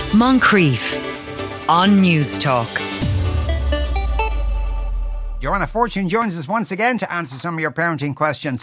Moncrief on News Talk. Joanna Fortune joins us once again to answer some of your parenting questions.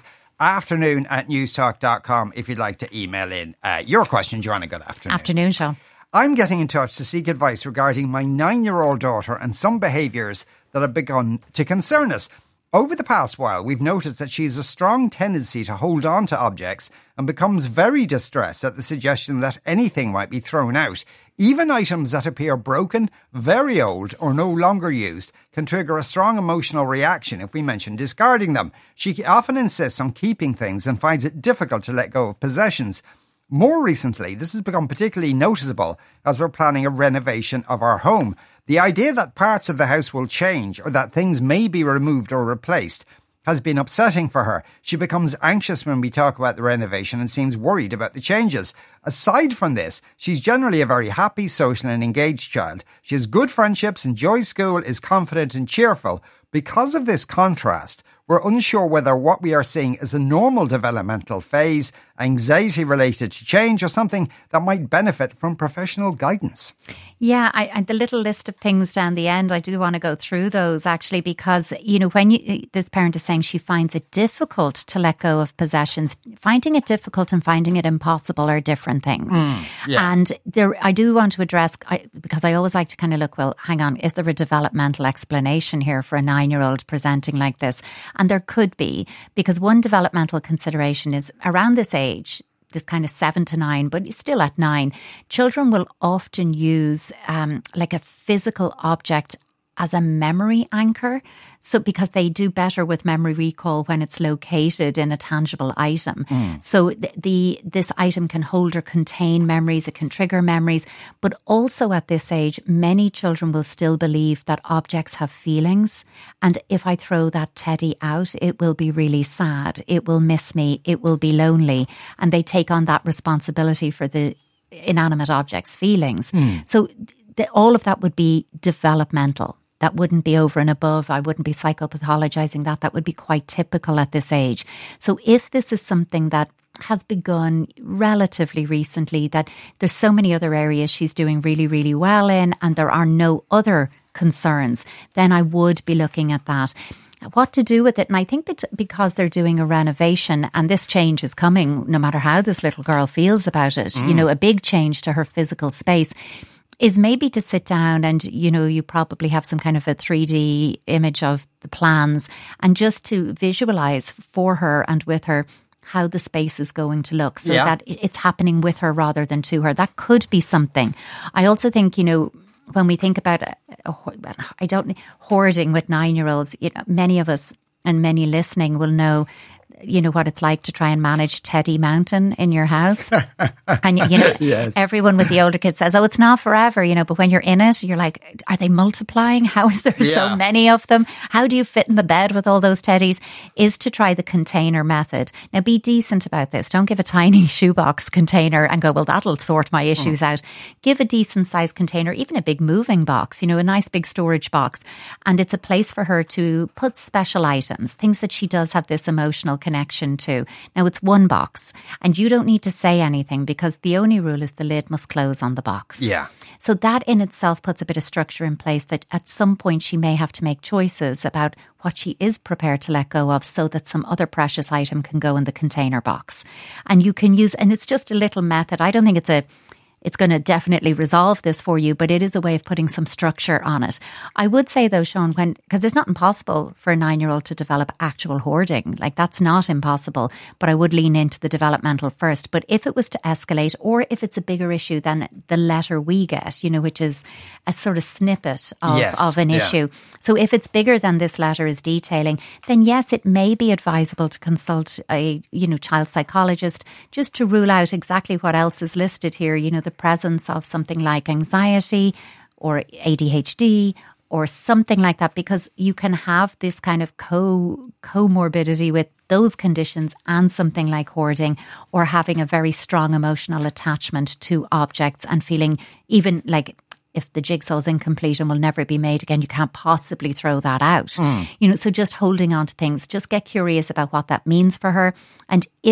Afternoon@newstalk.com if you'd like to email in your question. Joanna, good afternoon. Afternoon, Sean. I'm getting in touch to seek advice regarding my 9-year-old daughter and some behaviours that have begun to concern us. Over the past while, we've noticed that she has a strong tendency to hold on to objects and becomes very distressed at the suggestion that anything might be thrown out. Even items that appear broken, very old or no longer used can trigger a strong emotional reaction if we mention discarding them. She often insists on keeping things and finds it difficult to let go of possessions. More recently, this has become particularly noticeable as we're planning a renovation of our home. The idea that parts of the house will change or that things may be removed or replaced has been upsetting for her. She becomes anxious when we talk about the renovation and seems worried about the changes. Aside from this, she's generally a very happy, social and engaged child. She has good friendships, enjoys school, is confident and cheerful. Because of this contrast, we're unsure whether what we are seeing is a normal developmental phase, anxiety related to change, or something that might benefit from professional guidance. Yeah, the little list of things down the end, I do want to go through those actually, because, you know, when this parent is saying she finds it difficult to let go of possessions, finding it difficult and finding it impossible are different things. And I do want to address, because I always like to kind of look, well, hang on, is there a developmental explanation here for a 9-year-old presenting like this? And there could be, because one developmental consideration is around this age, this kind of 7 to 9, but still at 9, children will often use like a physical object as a memory anchor. So because they do better with memory recall when it's located in a tangible item. So this item can hold or contain memories, it can trigger memories. But also at this age, many children will still believe that objects have feelings. And if I throw that teddy out, it will be really sad. It will miss me. It will be lonely. And they take on that responsibility for the inanimate object's feelings. So all of that would be developmental. That wouldn't be over and above. I wouldn't be psychopathologizing that. That would be quite typical at this age. So if this is something that has begun relatively recently, that there's so many other areas she's doing really, really well in, and there are no other concerns, then I would be looking at that. What to do with it? And I think because they're doing a renovation and this change is coming, no matter how this little girl feels about it, you know, a big change to her physical space, is maybe to sit down and, you know, you probably have some kind of a 3D image of the plans and just to visualize for her and with her how the space is going to look so that it's happening with her rather than to her. That could be something. I also think, you know, when we think about hoarding with 9-year-olds, you know, many of us and many listening will know, you know, what it's like to try and manage Teddy Mountain in your house. And, you know, everyone with the older kids says, oh, it's not forever, you know, but when you're in it, you're like, are they multiplying? How is there so many of them? How do you fit in the bed with all those teddies? Is to try the container method. Now, be decent about this. Don't give a tiny shoebox container and go, well, that'll sort my issues out. Give a decent sized container, even a big moving box, you know, a nice big storage box. And it's a place for her to put special items, things that she does have this emotional connection to. Now, it's one box and you don't need to say anything because the only rule is the lid must close on the box. Yeah. So that in itself puts a bit of structure in place that at some point she may have to make choices about what she is prepared to let go of so that some other precious item can go in the container box. And you can use, and it's just a little method. I don't think it's going to definitely resolve this for you, but it is a way of putting some structure on it. I would say though, Sean, because it's not impossible for a 9-year-old to develop actual hoarding. Like that's not impossible, but I would lean into the developmental first. But if it was to escalate or if it's a bigger issue than the letter we get, you know, which is a sort of snippet of an issue. So if it's bigger than this letter is detailing, then yes, it may be advisable to consult a, you know, child psychologist just to rule out exactly what else is listed here, you know, the presence of something like anxiety or ADHD or something like that, because you can have this kind of comorbidity with those conditions and something like hoarding or having a very strong emotional attachment to objects and feeling even like if the jigsaw's incomplete and will never be made again, you can't possibly throw that out. You know, so just holding on to things, just get curious about what that means for her. And if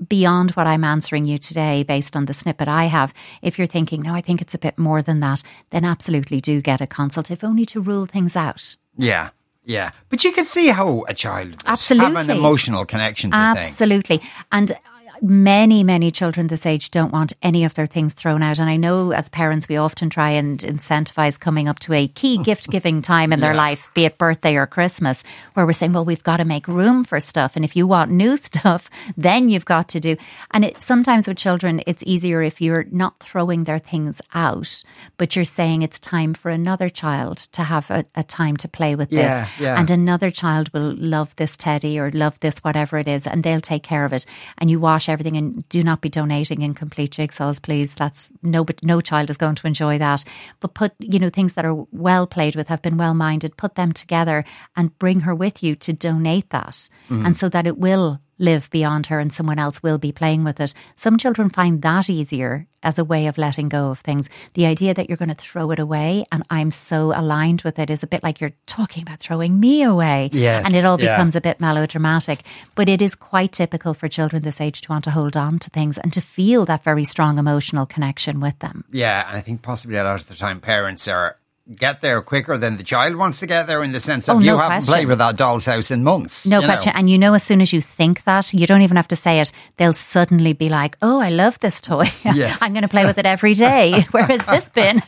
beyond what I'm answering you today based on the snippet I have, if you're thinking, no, I think it's a bit more than that, then absolutely do get a consult, if only to rule things out. Yeah. Yeah. But you can see how a child would Absolutely. have an emotional connection to things. Absolutely. And many children this age don't want any of their things thrown out. And I know as parents, we often try and incentivize coming up to a key gift giving time in their life, be it birthday or Christmas, where we're saying, well, we've got to make room for stuff. And if you want new stuff, then you've got to do. And sometimes with children, it's easier if you're not throwing their things out, but you're saying it's time for another child to have a time to play with this. Yeah. And another child will love this teddy or love this whatever it is, and they'll take care of it. And you wash everything, and do not be donating incomplete jigsaws, please. That's no child is going to enjoy that. But put, things that are well played with, have been well minded, put them together and bring her with you to donate that. And so that it will live beyond her and someone else will be playing with it. Some children find that easier as a way of letting go of things. The idea that you're going to throw it away, and I'm so aligned with it, is a bit like you're talking about throwing me away. Yes, and it all becomes a bit melodramatic. But it is quite typical for children this age to want to hold on to things and to feel that very strong emotional connection with them. Yeah, and I think possibly a lot of the time parents get there quicker than the child wants to get there, in the sense of you haven't played with that doll's house in months. No question. And as soon as you think that, you don't even have to say it, they'll suddenly be like, oh, I love this toy. Yes. I'm going to play with it every day. Where has this been?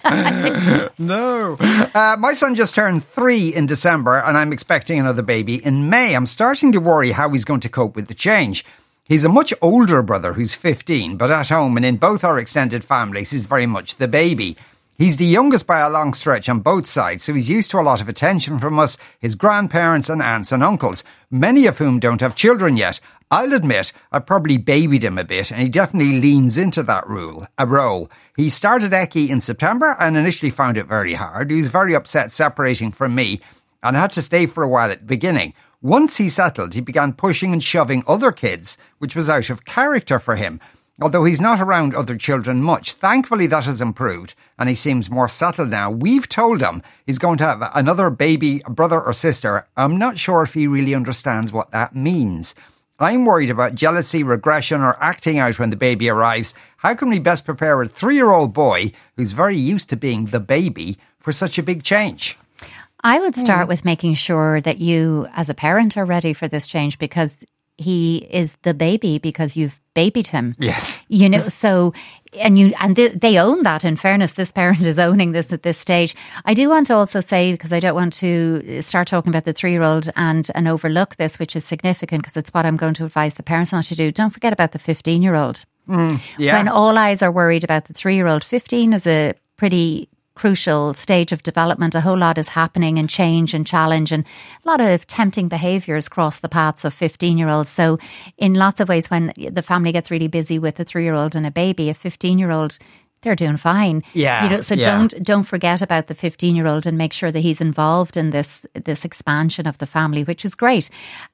No. My son just turned 3 in December and I'm expecting another baby in May. I'm starting to worry how he's going to cope with the change. He's a much older brother who's 15, but at home and in both our extended families, he's very much the baby. He's the youngest by a long stretch on both sides, so he's used to a lot of attention from us, his grandparents and aunts and uncles, many of whom don't have children yet. I'll admit, I probably babied him a bit, and he definitely leans into that role. He started Eckie in September and initially found it very hard. He was very upset separating from me and had to stay for a while at the beginning. Once he settled, he began pushing and shoving other kids, which was out of character for him. Although he's not around other children much. Thankfully, that has improved and he seems more settled now. We've told him he's going to have another baby, brother or sister. I'm not sure if he really understands what that means. I'm worried about jealousy, regression or acting out when the baby arrives. How can we best prepare a 3-year-old boy who's very used to being the baby for such a big change? I would start with making sure that you as a parent are ready for this change, because he is the baby because you've babied him. Yes. So, they own that. In fairness, this parent is owning this at this stage. I do want to also say, because I don't want to start talking about the 3-year-old and overlook this, which is significant because it's what I'm going to advise the parents not to do. Don't forget about the 15-year-old. When all eyes are worried about the 3-year-old, 15 is a pretty crucial stage of development. A whole lot is happening and change and challenge, and a lot of tempting behaviours cross the paths of 15-year-olds. So in lots of ways, when the family gets really busy with a 3-year-old and a baby, a 15-year-old, they're doing fine. Don't forget about the 15-year-old and make sure that he's involved in this expansion of the family, which is great.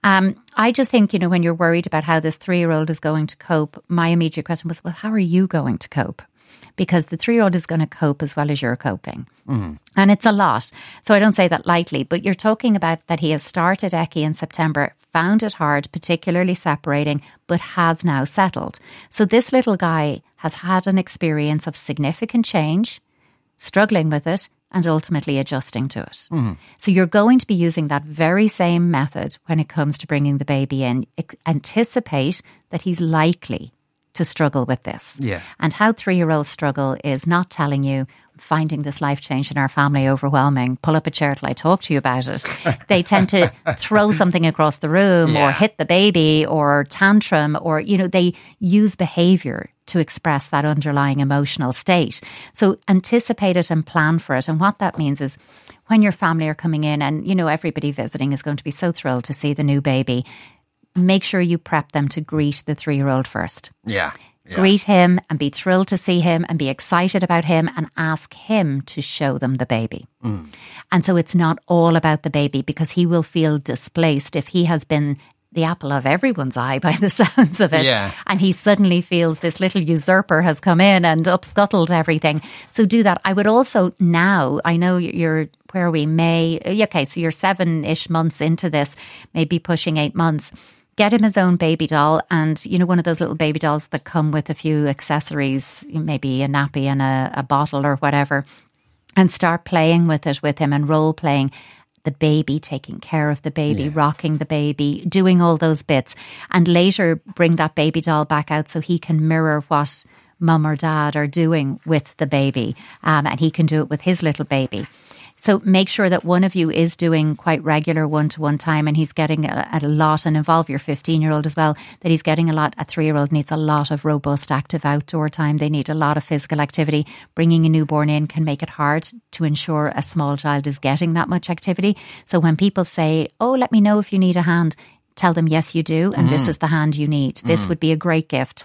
I just think, when you're worried about how this 3-year-old is going to cope, my immediate question was, well, how are you going to cope? Because the 3-year-old is going to cope as well as you're coping. And it's a lot. So I don't say that lightly, but you're talking about that he has started Eckie in September, found it hard, particularly separating, but has now settled. So this little guy has had an experience of significant change, struggling with it, and ultimately adjusting to it. So you're going to be using that very same method when it comes to bringing the baby in. Anticipate that he's likely to struggle with this. Yeah. And how 3-year-olds struggle is not telling you, finding this life change in our family overwhelming, pull up a chair till I talk to you about it. They tend to throw something across the room or hit the baby or tantrum, or, they use behaviour to express that underlying emotional state. So anticipate it and plan for it. And what that means is when your family are coming in and, everybody visiting is going to be so thrilled to see the new baby, make sure you prep them to greet the 3-year-old first. Yeah. Greet him and be thrilled to see him and be excited about him and ask him to show them the baby. And so it's not all about the baby, because he will feel displaced if he has been the apple of everyone's eye by the sounds of it. Yeah. And he suddenly feels this little usurper has come in and upscuttled everything. So do that. I would also now, I know you're, so you're 7-ish months into this, maybe pushing 8 months. get him his own baby doll, and one of those little baby dolls that come with a few accessories, maybe a nappy and a bottle or whatever, and start playing with it with him and role playing the baby, taking care of the baby, rocking the baby, doing all those bits, and later bring that baby doll back out so he can mirror what mum or dad are doing with the baby, and he can do it with his little baby. So make sure that one of you is doing quite regular one-to-one time, and he's getting a lot, and involve your 15-year-old as well, that he's getting a lot. A 3-year-old needs a lot of robust, active outdoor time. They need a lot of physical activity. Bringing a newborn in can make it hard to ensure a small child is getting that much activity. So when people say, oh, let me know if you need a hand, tell them, yes, you do, and this is the hand you need. This would be a great gift.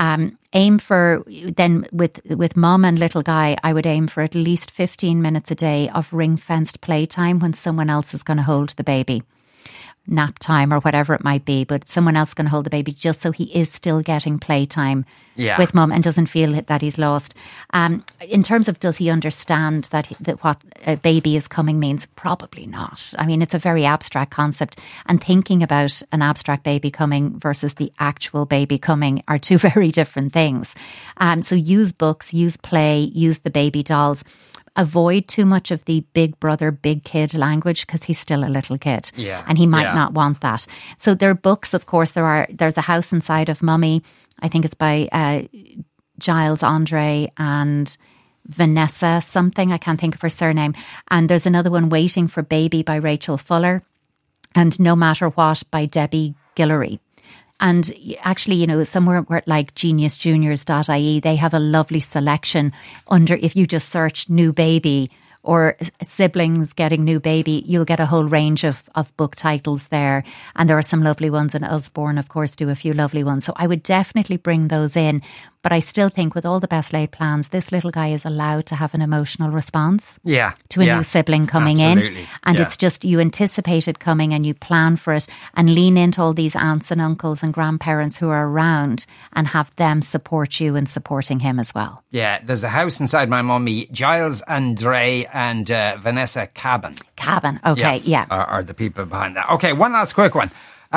Aim for, then with mum and little guy, I would aim for at least 15 minutes a day of ring-fenced playtime when someone else is going to hold the baby. Nap time or whatever it might be, but someone else can hold the baby, just so he is still getting playtime with mum and doesn't feel that he's lost. In terms of, does he understand that what a baby is coming means? Probably not. I mean, it's a very abstract concept, and thinking about an abstract baby coming versus the actual baby coming are two very different things. So use books, use play, use the baby dolls. Avoid too much of the big brother, big kid language, because he's still a little kid, and he might not want that. So there are books, of course. There's A House Inside of Mummy. I think it's by Giles Andre and Vanessa something. I can't think of her surname. And there's another one, Waiting for Baby by Rachel Fuller, and No Matter What by Debbie Guillory. And actually, somewhere like geniusjuniors.ie, they have a lovely selection under, if you just search new baby or siblings getting new baby, you'll get a whole range of book titles there. And there are some lovely ones, and Usborne, of course, do a few lovely ones. So I would definitely bring those in. But I still think, with all the best laid plans, this little guy is allowed to have an emotional response to a new sibling coming in. And it's just, you anticipate it coming and you plan for it, and lean into all these aunts and uncles and grandparents who are around, and have them support you in supporting him as well. Yeah, there's A House Inside My Mummy, Giles Andre and Vanessa Cabin. Cabin, okay, yes, are the people behind that. Okay, one last quick one.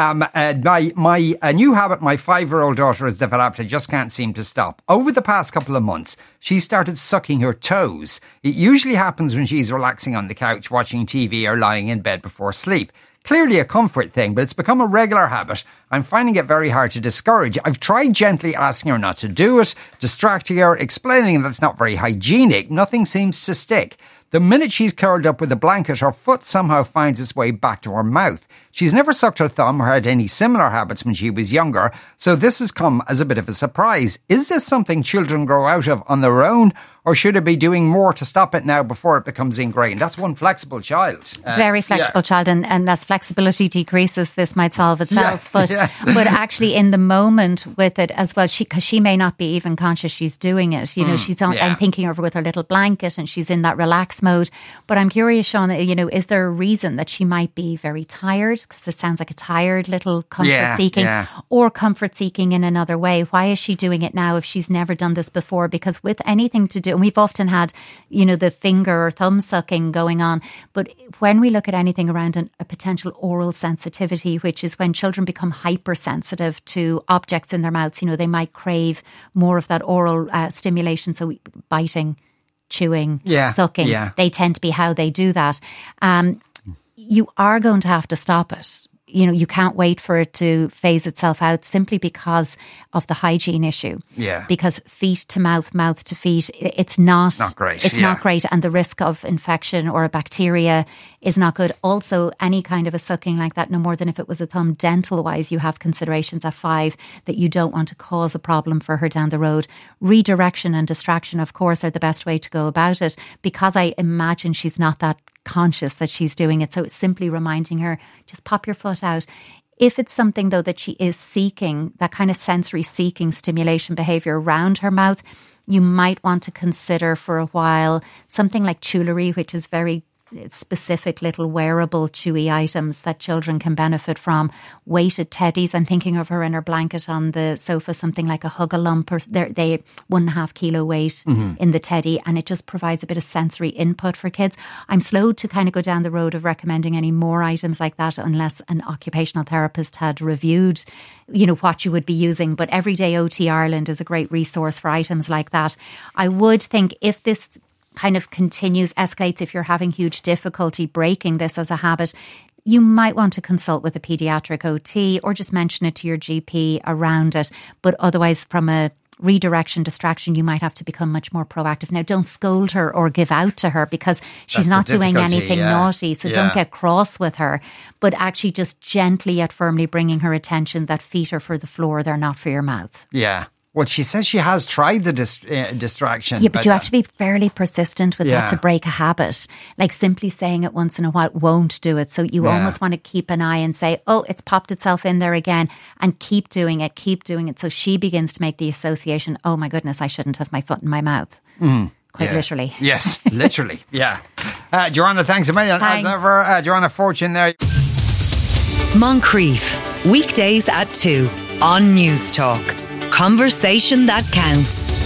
A new habit my 5-year-old daughter has developed, I just can't seem to stop. Over the past couple of months, she started sucking her toes. It usually happens when she's relaxing on the couch, watching TV or lying in bed before sleep. Clearly a comfort thing, but it's become a regular habit. I'm finding it very hard to discourage. I've tried gently asking her not to do it, distracting her, explaining that it's not very hygienic. Nothing seems to stick. The minute she's curled up with a blanket, her foot somehow finds its way back to her mouth. She's never sucked her thumb or had any similar habits when she was younger, so this has come as a bit of a surprise. Is this something children grow out of on their own, or should it be doing more to stop it now before it becomes ingrained? That's one flexible child. Very flexible child, and as flexibility decreases, this might solve itself. Yes. But actually, in the moment with it as well, because she may not be even conscious she's doing it. She's on. I'm thinking of her with her little blanket, and she's in that relaxed mode. But I'm curious, Sean, is there a reason that she might be very tired? Because it sounds like a tired little comfort seeking, or comfort seeking in another way. Why is she doing it now if she's never done this before? Because with anything to do, and we've often had, the finger or thumb sucking going on. But when we look at anything around a potential oral sensitivity, which is when children become hypersensitive to objects in their mouths, they might crave more of that oral stimulation. So biting, chewing, sucking, they tend to be how they do that. You are going to have to stop it. You can't wait for it to phase itself out, simply because of the hygiene issue. Yeah. Because feet to mouth, mouth to feet, it's not great. It's not great. And the risk of infection or a bacteria is not good. Also, any kind of a sucking like that, no more than if it was a thumb, dental-wise, you have considerations at 5 that you don't want to cause a problem for her down the road. Redirection and distraction, of course, are the best way to go about it, because I imagine she's not that conscious that she's doing it. So it's simply reminding her, just pop your foot out. If it's something, though, that she is seeking, that kind of sensory seeking stimulation behaviour around her mouth, you might want to consider for a while something like Tuileries, which is very specific little wearable chewy items that children can benefit from. Weighted teddies. I'm thinking of her in her blanket on the sofa, something like a Hug-a-Lump, or they 1.5 kilo weight in the teddy, and it just provides a bit of sensory input for kids. I'm slow to kind of go down the road of recommending any more items like that unless an occupational therapist had reviewed, what you would be using. But Everyday OT Ireland is a great resource for items like that. I would think if this kind of continues, escalates, if you're having huge difficulty breaking this as a habit, you might want to consult with a paediatric OT or just mention it to your GP around it. But otherwise, from a redirection, distraction, you might have to become much more proactive. Now, don't scold her or give out to her because she's not doing anything naughty. So don't get cross with her, but actually just gently yet firmly bringing her attention that feet are for the floor, they're not for your mouth. Yeah. Well, she says she has tried the distraction. Yeah, but you have to be fairly persistent with that to break a habit. Like simply saying it once in a while won't do it. So you almost want to keep an eye and say, oh, it's popped itself in there again, and keep doing it. So she begins to make the association, oh my goodness, I shouldn't have my foot in my mouth. Quite literally. Yes, literally. Yeah. Joanna, thanks a million. Thanks. As ever, Joanna Fortune there. Moncrief, weekdays at 2 on News Talk. Conversation that counts.